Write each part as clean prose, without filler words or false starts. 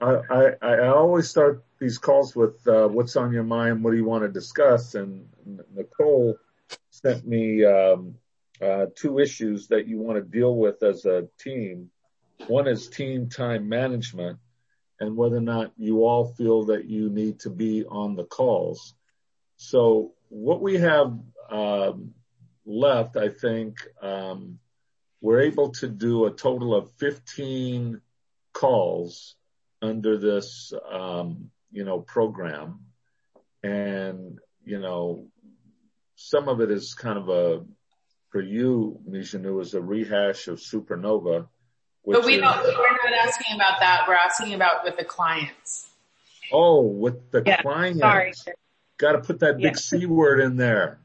I always start these calls with what's on your mind, what do you want to discuss? And Nicole sent me two issues that you want to deal with as a team. One is team time management and whether or not you all feel that you need to be on the calls. So what we have left, I think, we're able to do a total of 15 calls under this, program. And, some of it is kind of for you, Mijanu, is a rehash of Supernova. But we're not asking about that. We're asking about with the clients. Oh, with the clients. Sorry. Got to put that big C word in there.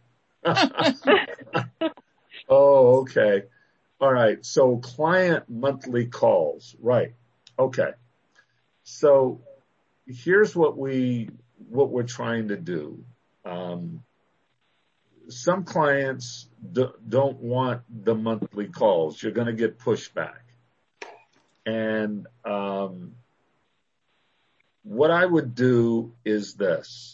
Oh, okay. All right. So client monthly calls. Right. Okay. So here's what we're trying to do. Some clients don't want the monthly calls. You're going to get pushback. And what I would do is this.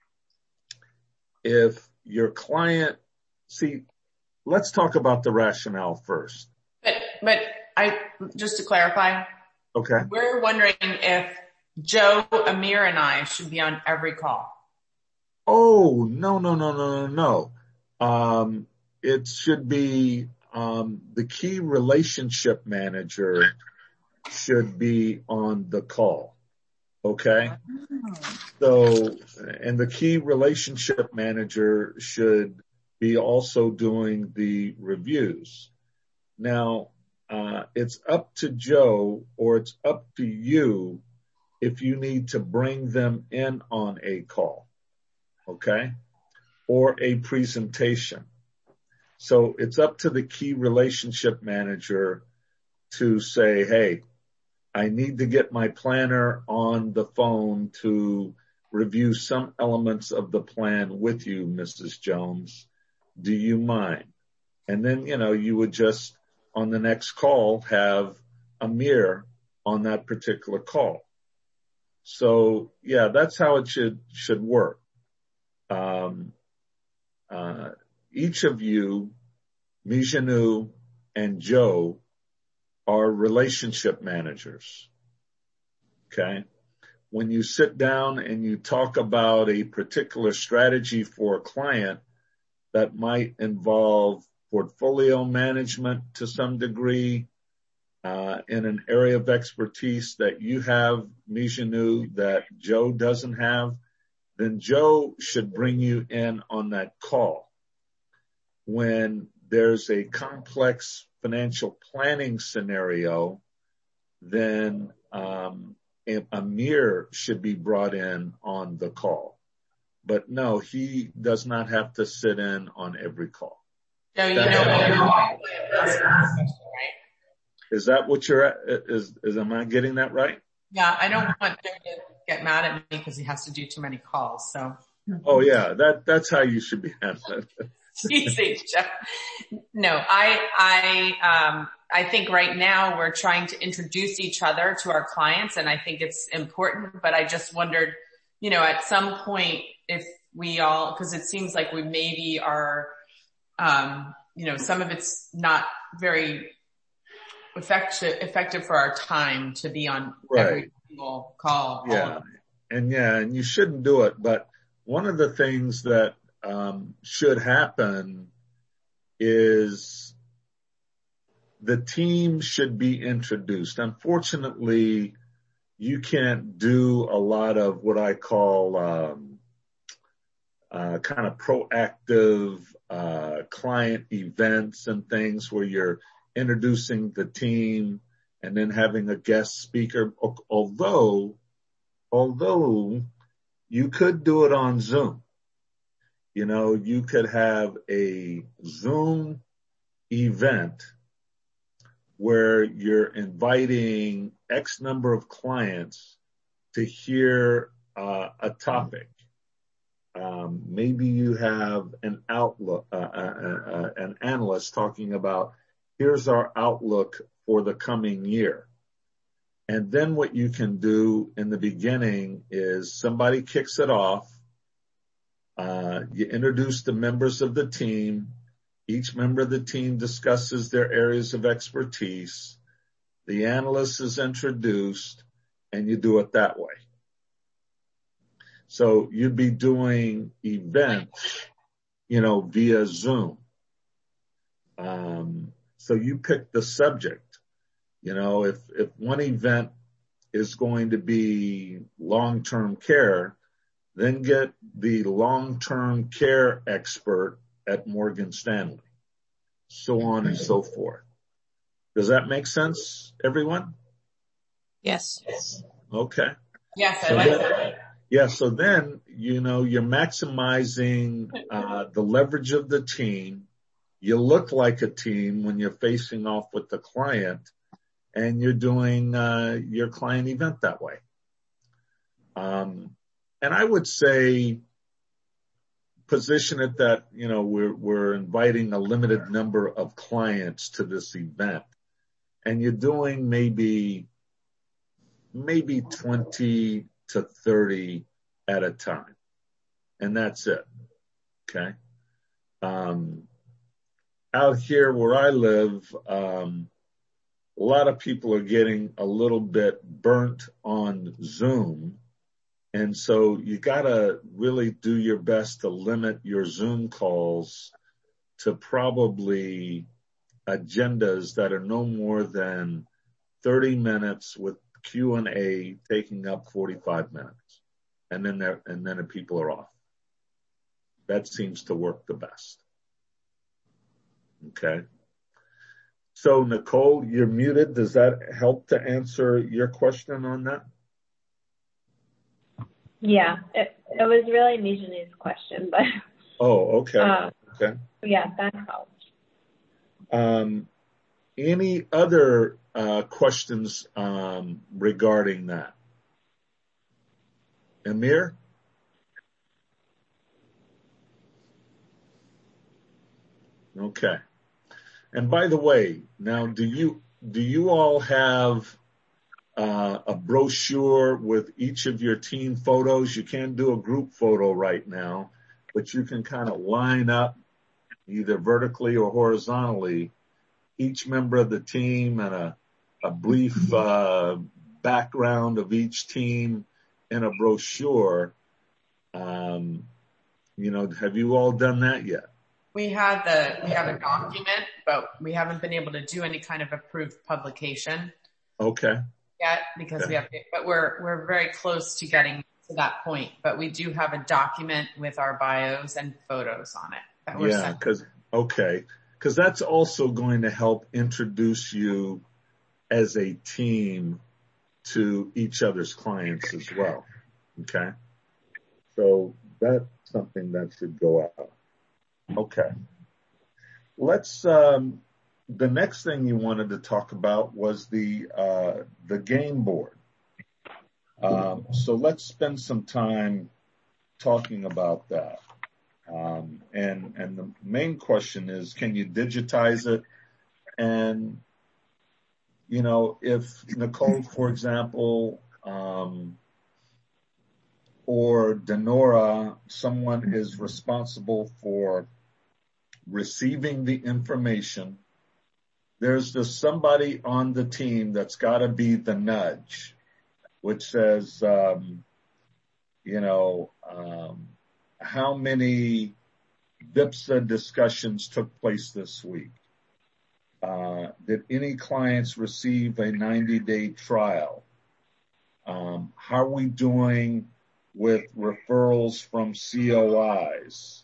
If your client, let's talk about the rationale first. But just to clarify. Okay. We're wondering if Joe, Amir, and I should be on every call. Oh, no. It should be, the key relationship manager should be on the call. Okay. So, and the key relationship manager should be also doing the reviews. Now, it's up to Joe or it's up to you if you need to bring them in on a call. Okay. Or a presentation. So it's up to the key relationship manager to say, hey, I need to get my planner on the phone to review some elements of the plan with you, Mrs. Jones. Do you mind? And then, you would just on the next call have Amir on that particular call. So yeah, that's how it should work. Each of you, Mijanu and Joe, are relationship managers. Okay. When you sit down and you talk about a particular strategy for a client that might involve portfolio management to some degree, in an area of expertise that you have, Mijanu, that Joe doesn't have, then Joe should bring you in on that call. When there's a complex financial planning scenario, then Amir should be brought in on the call. But no, he does not have to sit in on every call. No, Is that what you're at? Am I getting that right? Yeah, I don't want Joe to get mad at me because he has to do too many calls. So. Oh yeah, that's how you should be handling it. Easy, Jeff. No, I think right now we're trying to introduce each other to our clients, and I think it's important. But I just wondered, at some point if we all, because it seems like we maybe are, some of it's not very effective for our time to be on every single call. Yeah. And you shouldn't do it. But one of the things that should happen is the team should be introduced. Unfortunately, you can't do a lot of what I call kind of proactive client events and things where you're introducing the team and then having a guest speaker. Although you could do it on Zoom. You could have a Zoom event where you're inviting X number of clients to hear a topic. Maybe you have an analyst talking about, here's our outlook for the coming year. And then what you can do in the beginning is somebody kicks it off. You introduce the members of the team. Each member of the team discusses their areas of expertise. The analyst is introduced, and you do it that way. So you'd be doing events, via Zoom. So you pick the subject. If one event is going to be long-term care, then get the long-term care expert at Morgan Stanley, so on and so forth. Does that make sense, everyone? Yes. Okay. Yes, I like that. Yeah, so then, you're maximizing the leverage of the team. You look like a team when you're facing off with the client, and you're doing your client event that way. And I would say position it that, we're inviting a limited number of clients to this event, and you're doing maybe 20 to 30 at a time. And that's it. Okay. Out here where I live, a lot of people are getting a little bit burnt on Zoom. And so you gotta really do your best to limit your Zoom calls to probably agendas that are no more than 30 minutes with Q&A taking up 45 minutes. And then the people are off. That seems to work the best. Okay. So Nicole, you're muted. Does that help to answer your question on that? Yeah, it was really Mijanu's question, but. Oh, okay. Okay. Yeah, that helps. Any other questions regarding that? Amir? Okay. And by the way, now do you all have a brochure with each of your team photos? You can't do a group photo right now, but you can kind of line up either vertically or horizontally each member of the team and a brief background of each team in a brochure. Have you all done that yet? We have a document, but we haven't been able to do any kind of approved publication. Okay. Yet because but we're very close to getting to that point. But we do have a document with our bios and photos on it that we're sending. Because that's also going to help introduce you as a team to each other's clients as well. Okay. So that's something that should go out. Okay. Let's, the next thing you wanted to talk about was the game board. So let's spend some time talking about that. And the main question is, can you digitize it? And, if Nicole, for example, or Denora, someone is responsible for receiving the information, there's just somebody on the team that's got to be the nudge, which says, how many VIPSA discussions took place this week? Did any clients receive a 90-day trial? How are we doing with referrals from COIs?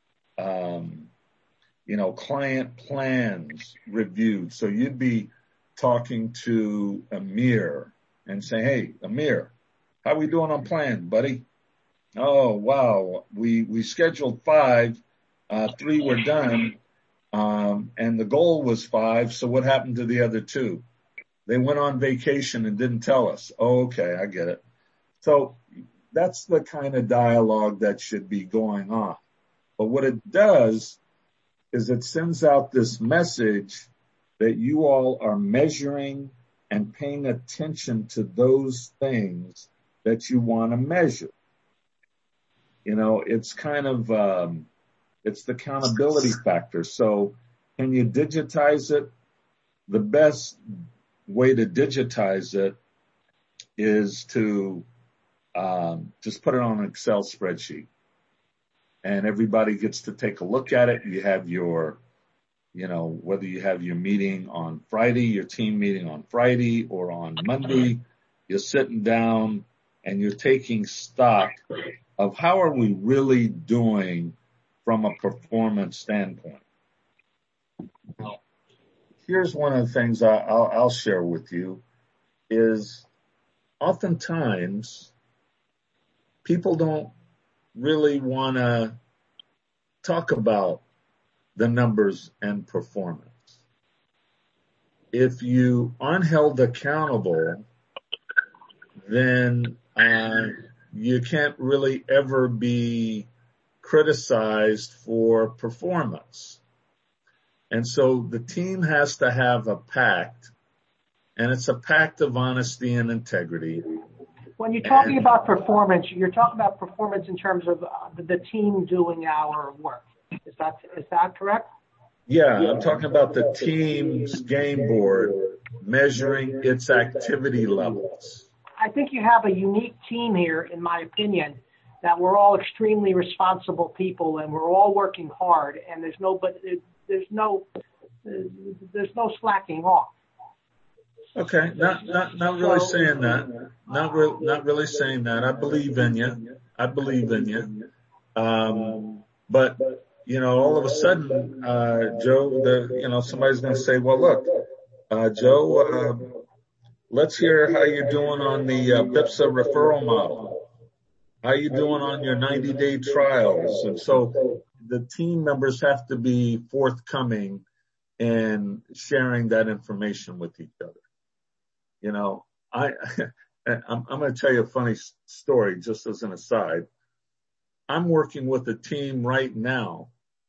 Client plans reviewed. So you'd be talking to Amir and saying, hey, Amir, how we doing on plan, buddy? Oh, wow. We scheduled 5, 3 were done. And the goal was 5. So what happened to the other 2? They went on vacation and didn't tell us. Oh, okay. I get it. So that's the kind of dialogue that should be going on. But what it does is it sends out this message that you all are measuring and paying attention to those things that you want to measure. It's kind of, it's the accountability factor. So can you digitize it? The best way to digitize it is to just put it on an Excel spreadsheet, and everybody gets to take a look at it. You have your, whether you have your meeting on Friday, your team meeting on Friday or on Monday, you're sitting down and you're taking stock of how are we really doing from a performance standpoint. Now, here's one of the things I'll share with you is oftentimes people don't really want to talk about the numbers and performance. If you aren't held accountable, then you can't really ever be criticized for performance. And so the team has to have a pact, and it's a pact of honesty and integrity. When you're talking about performance, you're talking about performance in terms of the team doing our work. Is that correct? Yeah, I'm talking about the team's game board measuring its activity levels. I think you have a unique team here, in my opinion, that we're all extremely responsible people and we're all working hard, and there's no slacking off. Okay, not really saying that. Not really saying that. I believe in you. But all of a sudden, Joe, somebody's going to say, well, look, Joe, let's hear how you're doing on the BIPSA referral model. How you doing on your 90-day trials? And so the team members have to be forthcoming in sharing that information with each other. I'm going to tell you a funny story just as an aside. I'm working with a team right now.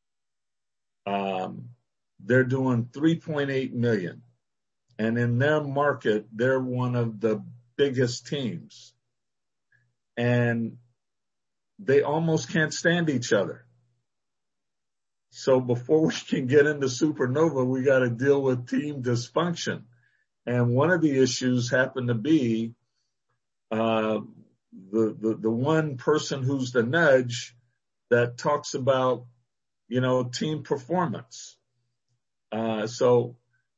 They're doing 3.8 million. And in their market, they're one of the biggest teams. And they almost can't stand each other. So before we can get into Supernova, we got to deal with team dysfunction. And one of the issues happened to be the one person who's the nudge that talks about, team performance. So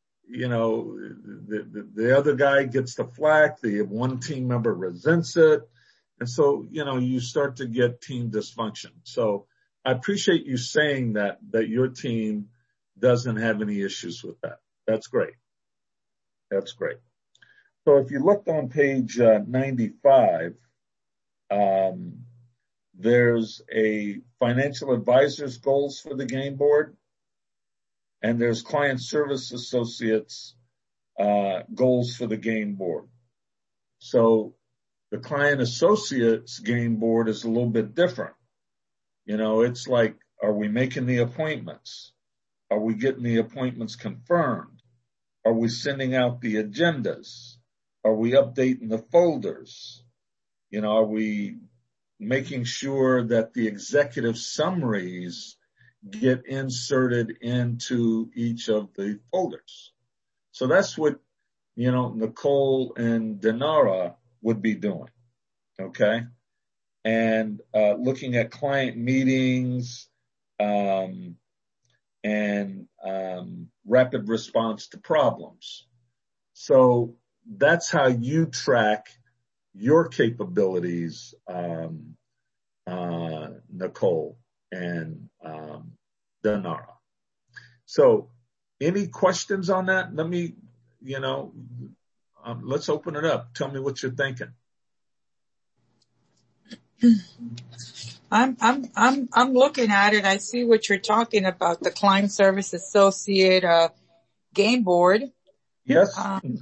the other guy gets the flack, the one team member resents it. And so, you start to get team dysfunction. So I appreciate you saying that your team doesn't have any issues with that. That's great. So if you looked on page 95, there's a financial advisor's goals for the game board, and there's client service associates goals for the game board. So the client associates game board is a little bit different. It's like, are we making the appointments? Are we getting the appointments confirmed? Are we sending out the agendas? Are we updating the folders? Are we making sure that the executive summaries get inserted into each of the folders? So that's what, Nicole and Dinara would be doing. Okay. And, looking at client meetings, and rapid response to problems. So that's how you track your capabilities, Nicole and Dinara. So any questions on that? Let me, let's open it up. Tell me what you're thinking. I'm looking at it. I see what you're talking about, the client service associate game board. Yes.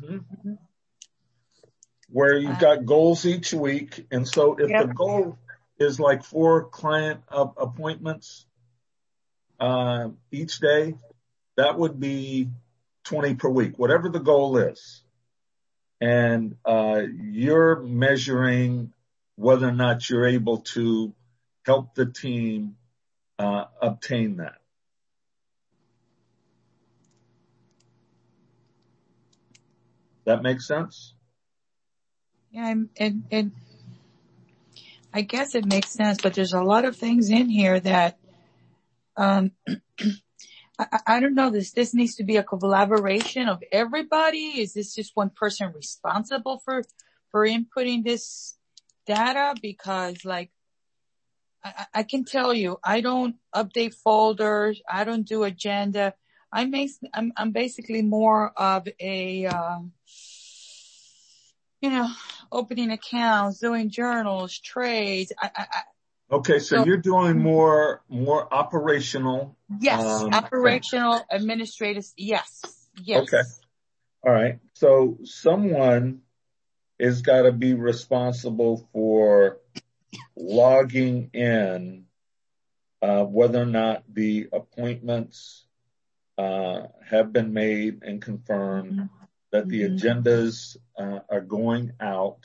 Where you've got goals each week. And so if the goal is like 4 client appointments each day, that would be 20 per week, whatever the goal is. and you're measuring whether or not you're able to help the team obtain that. That makes sense? Yeah, and I guess it makes sense, but there's a lot of things in here that I don't know. This needs to be a collaboration of everybody. Is this just one person responsible for inputting this data? Because like, I can tell you, I don't update folders. I don't do agenda. I'm basically more of a, opening accounts, doing journals, trades. Okay, so you're doing more operational. Yes, operational, administrative. Yes. Okay. All right. So someone is got to be responsible for logging in whether or not the appointments have been made and confirmed, that the agendas are going out,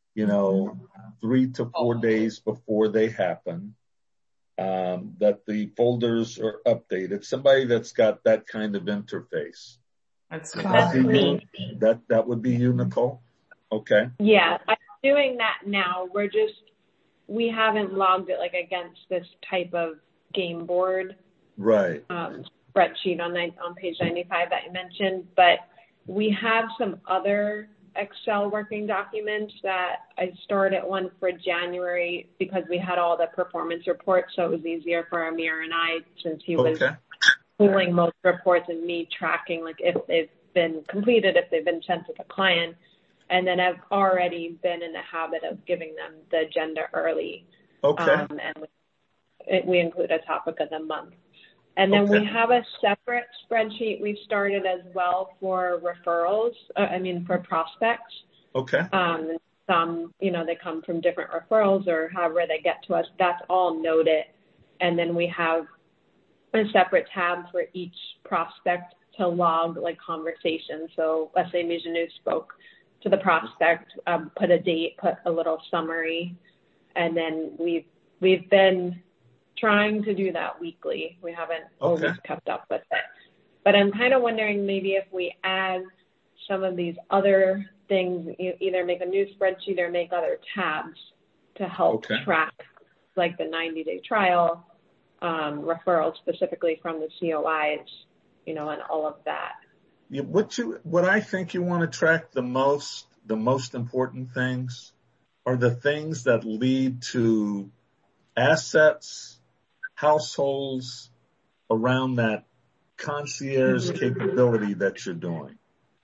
3 to 4 days before they happen, that the folders are updated. Somebody that's got that kind of interface. That's me. That would be you, Nicole? Okay. Yeah, I'm doing that now. We haven't logged it like against this type of game board. Right. Spreadsheet on page 95 that you mentioned, but we have some other Excel working documents that I started one for January because we had all the performance reports, so it was easier for Amir and I, since he was pulling most reports and me tracking like if they've been completed, if they've been sent to the client. And then I've already been in the habit of giving them the agenda early. Okay. And we include a topic of the month. And then we have a separate spreadsheet we've started as well for referrals, for prospects. Okay. Some, they come from different referrals or however they get to us. That's all noted. And then we have a separate tab for each prospect to log like conversations. So let's say Mijanu spoke to the prospect, put a date, put a little summary, and then we've been trying to do that weekly. We haven't always kept up with it. But I'm kind of wondering maybe if we add some of these other things, either make a new spreadsheet or make other tabs to help track like the 90-day trial, referrals specifically from the COIs, and all of that. Yeah, what I think you want to track the most important things are the things that lead to assets, households around that concierge capability that you're doing.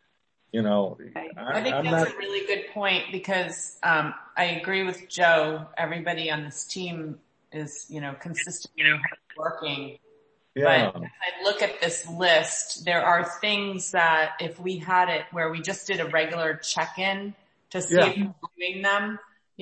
I think that's a really good point because I agree with Joe. Everybody on this team is, consistently working. Yeah. But if I look at this list, there are things that if we had it where we just did a regular check-in to see if we're doing them,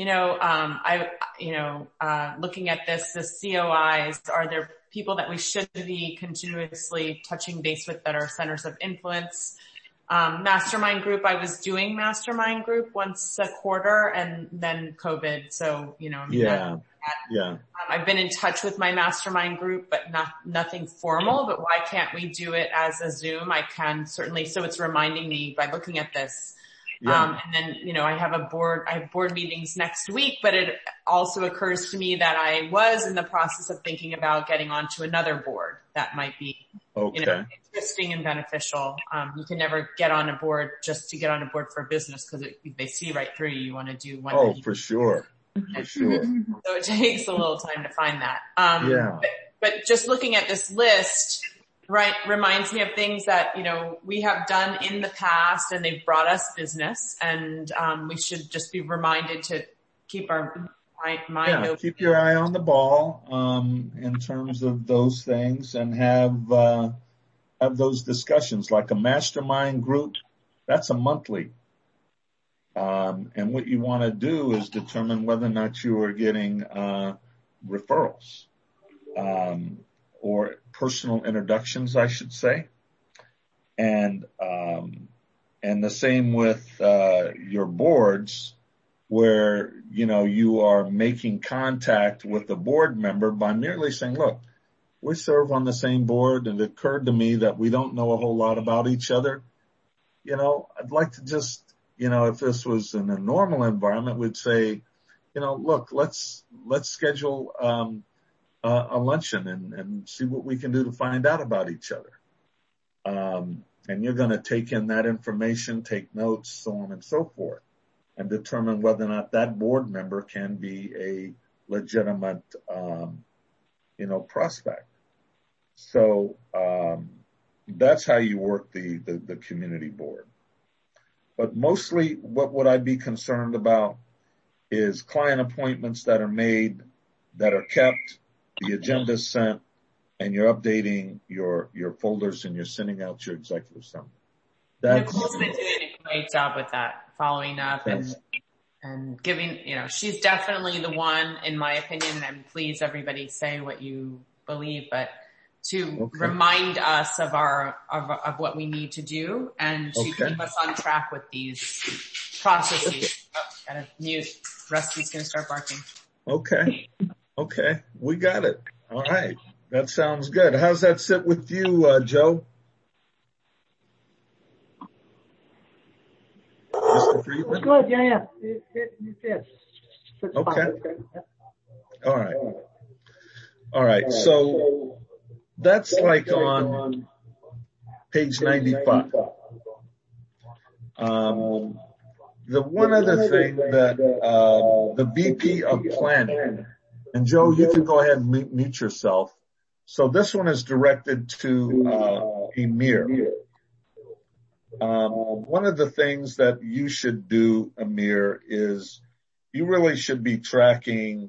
looking at this, the COIs, are there people that we should be continuously touching base with that are centers of influence? Mastermind group, I was doing mastermind group once a quarter and then COVID. So, I've been in touch with my mastermind group, but nothing formal, but why can't we do it as a Zoom? I can certainly. So it's reminding me by looking at this. And then, I have board meetings next week, but it also occurs to me that I was in the process of thinking about getting onto another board that might be, interesting and beneficial. You can never get on a board just to get on a board for business because they see right through you. You want to do one. Oh, for sure. For sure. So it takes a little time to find that. But just looking at this list, right, reminds me of things that, we have done in the past and they've brought us business and, we should just be reminded to keep our mind open. Keep your eye on the ball, in terms of those things and have those discussions like a mastermind group. That's a monthly. And what you want to do is determine whether or not you are getting, referrals, or personal introductions, I should say. And And the same with, your boards, where, you are making contact with the board member by merely saying, look, we serve on the same board, and it occurred to me that we don't know a whole lot about each other. I'd like to just, if this was in a normal environment, we'd say, look, let's schedule, a luncheon and see what we can do to find out about each other. And you're going to take in that information, take notes, so on and so forth, and determine whether or not that board member can be a legitimate, prospect. So, that's how you work the community board. But mostly what would I be concerned about is client appointments that are made, that are kept, the agenda sent, and you're updating your folders and you're sending out your executive summary. Nicole's been doing a great job with that, following up and giving, she's definitely the one, in my opinion, and please everybody say what you believe, but to remind us of of what we need to do and to keep us on track with these processes. Gotta mute. Rusty's gonna start barking. Okay. We got it. All right. That sounds good. How's that sit with you, Joe? Mr. Friedman? It's good, yeah. It's okay. Fine. All right. So that's like on page 95. The one other thing that the VP of planning, and Joe, you can go ahead and mute yourself. So this one is directed to Amir. One of the things that you should do, Amir, is you really should be tracking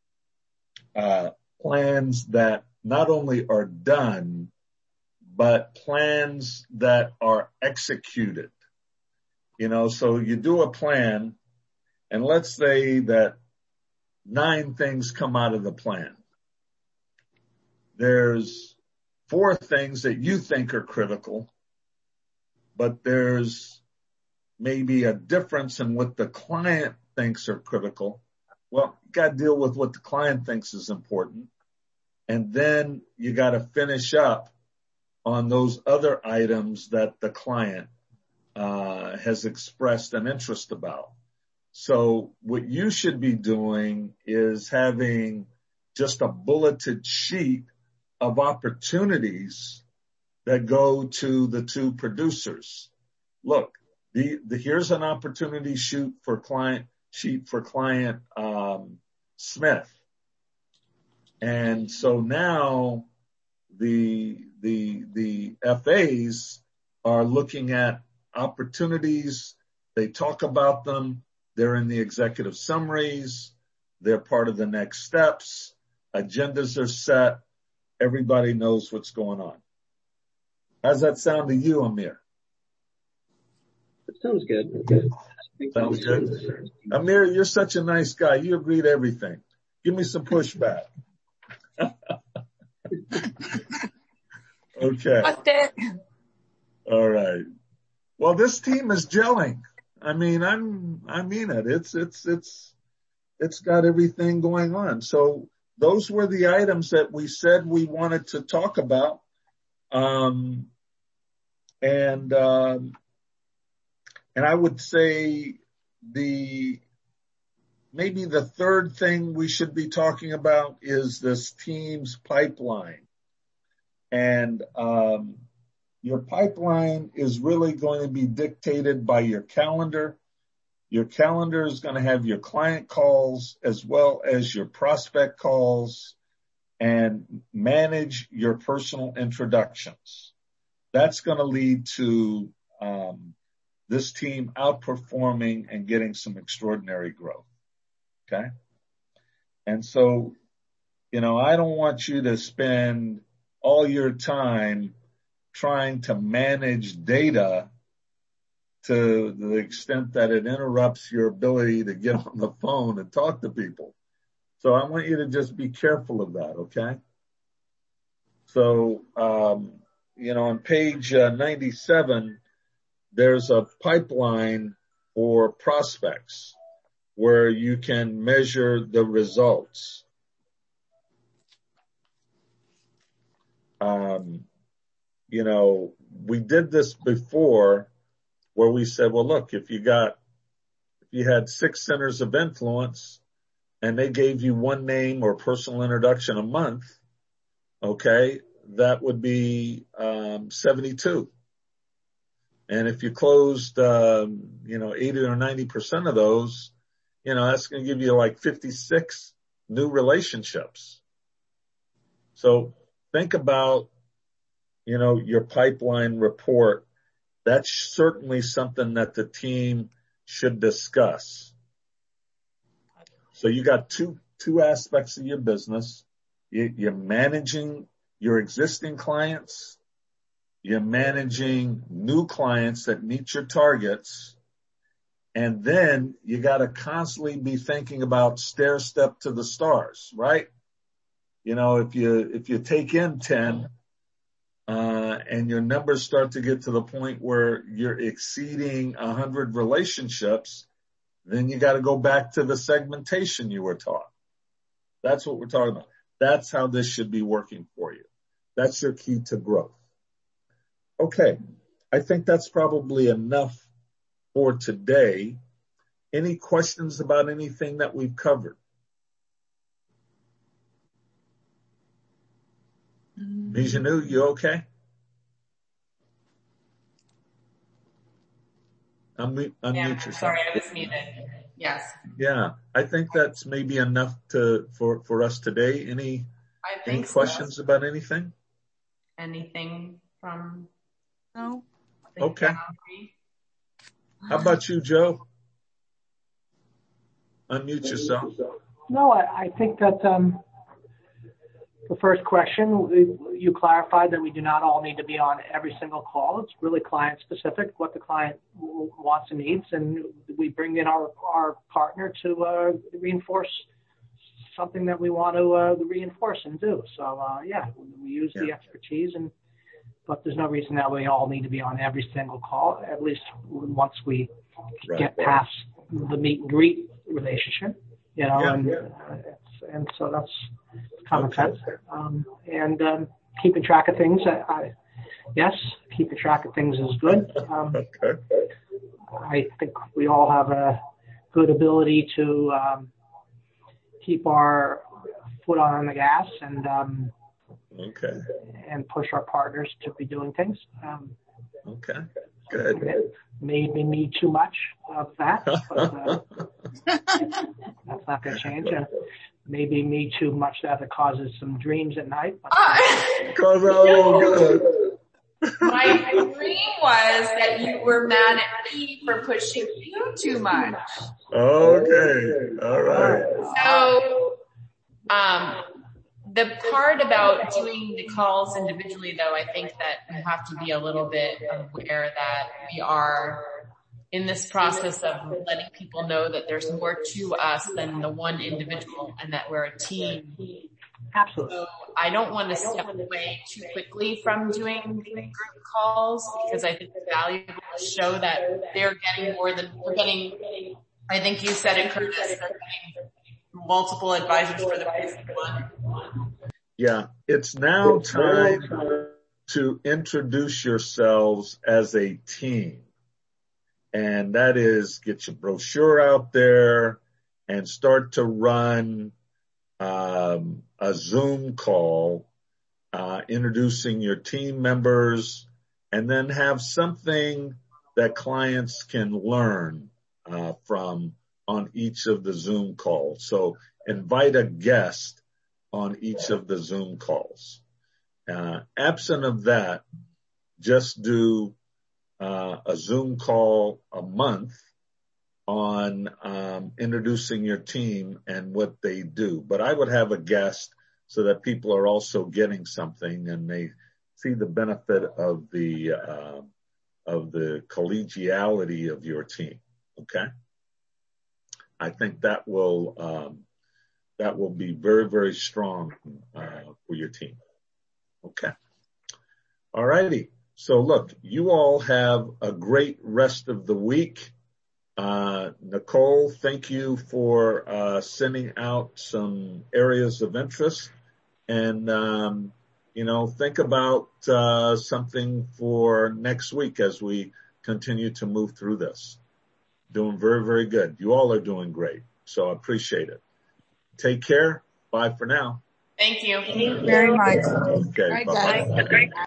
plans that not only are done, but plans that are executed. So you do a plan, and let's say that 9 things come out of the plan. There's 4 things that you think are critical, but there's maybe a difference in what the client thinks are critical. Well, you got to deal with what the client thinks is important. And then you got to finish up on those other items that the client has expressed an interest about. So what you should be doing is having just a bulleted sheet of opportunities that go to the 2 producers. Look, here's an opportunity sheet for client Smith. And so now the FAs are looking at opportunities. They talk about them. They're in the executive summaries. They're part of the next steps. Agendas are set. Everybody knows what's going on. How's that sound to you, Amir? It sounds good. Sounds good. Amir, you're such a nice guy. You agree to everything. Give me some pushback. Okay. All right. Well, this team is gelling. I mean it. It's got everything going on. So those were the items that we said we wanted to talk about. And I would say maybe the third thing we should be talking about is this team's pipeline. And your pipeline is really going to be dictated by your calendar. Your calendar is going to have your client calls as well as your prospect calls, and manage your personal introductions. That's going to lead to this team outperforming and getting some extraordinary growth. Okay? And so, I don't want you to spend all your time trying to manage data to the extent that it interrupts your ability to get on the phone and talk to people. So I want you to just be careful of that, okay? So, on page 97, there's a pipeline for prospects where you can measure the results. We did this before where we said, well, look, if you had 6 centers of influence and they gave you one name or personal introduction a month, okay, that would be 72. And if you closed, 80 or 90% of those, that's going to give you like 56 new relationships. So think about, your pipeline report. That's certainly something that the team should discuss. So you got two aspects of your business. You're managing your existing clients. You're managing new clients that meet your targets. And then you got to constantly be thinking about stair step to the stars, right? If you take in 10, and your numbers start to get to the point where you're exceeding 100 relationships, then you got to go back to the segmentation you were taught. That's what we're talking about. That's how this should be working for you. That's your key to growth. Okay. I think that's probably enough for today. Any questions about anything that we've covered? Bijanu, you okay? Unmute yourself. Sorry, I was muted. Yes. Yeah, I think that's maybe enough for us today. Any questions about anything? Anything from? No. Okay. How about you, Joe? Unmute yourself. No, I think that the first question, you clarified that we do not all need to be on every single call. It's really client specific, what the client wants and needs, and we bring in our partner to reinforce something that we want to reinforce and do. So we use the expertise, but there's no reason that we all need to be on every single call, at least once we get past the meet and greet relationship, and so that's common sense. And keeping track of things, keeping track of things is good. Okay. I think we all have a good ability to keep our foot on the gas and and push our partners to be doing things. Okay, good. Maybe me too much of that, but that's not going to change. Maybe me too much that it causes some dreams at night. But my dream was that you were mad at me for pushing you too much. Okay, all right. So, the part about doing the calls individually, though, I think that you have to be a little bit aware that we are in this process of letting people know that there's more to us than the one individual and that we're a team. Absolutely. So I don't want to step away too quickly from doing group calls because I think it's valuable to show that they're getting more than we're getting. I think you said it, Curtis, they're getting multiple advisors for the price of one. Yeah, it's now time to introduce yourselves as a team. And that is get your brochure out there and start to run a Zoom call, introducing your team members, and then have something that clients can learn from on each of the Zoom calls. So invite a guest on each of the Zoom calls. Absent of that, just do a Zoom call a month on introducing your team and what they do. But I would have a guest so that people are also getting something and they see the benefit of the collegiality of your team. Okay, I think that will be very, very strong for your team. Okay, all righty. So look, you all have a great rest of the week. Nicole, thank you for sending out some areas of interest, and think about something for next week as we continue to move through this. Doing very, very good. You all are doing great, so I appreciate it. Take care. Bye for now. Thank you. Thank you very much. Okay, All right, bye-bye. guys.